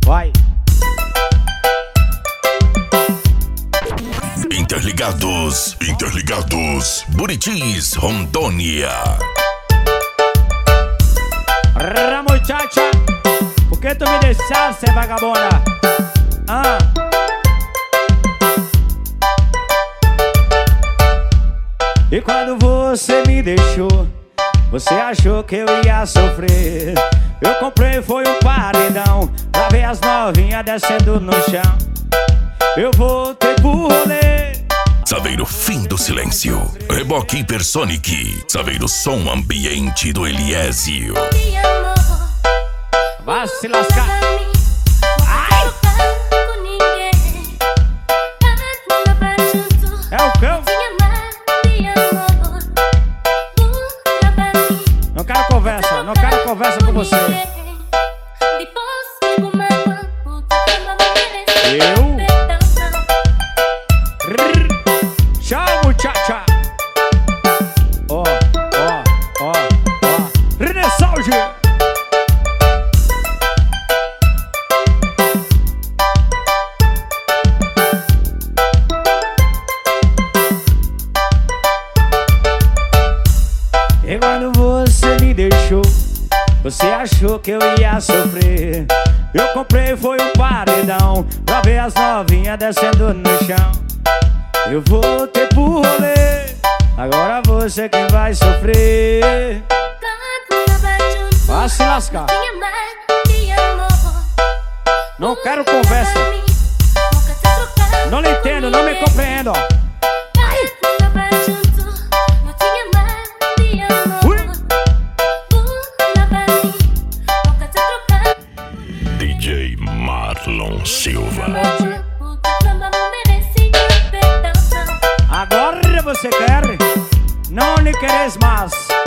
Vai. Interligados, interligados, Buritis, Rondônia. Muchacha, por que tu me deixaste, vagabunda? E quando você me deixou, você achou que eu ia sofrer. Eu comprei foi um paredão pra ver as novinhas descendo no chão. Eu voltei pro rolê. Saveiro fim do silêncio. Reboque Hipersonic. Saveiro som ambiente do Eliésio. Vai se lascar. Ai! É o cão? Não quero conversa, não quero conversa com você. Eu? Tchau, muchacha. Ó. Renessalge. E quando você me deixou, você achou que eu ia sofrer. Eu comprei foi um paredão pra ver as novinhas descendo no chão. Eu voltei pro rolê, agora você quem vai sofrer. Vai se lascar. Não quero conversa. Não lhe entendo, não me compreendo. DJ Marlon Silva. Agora você quer? Não lhe queres mais.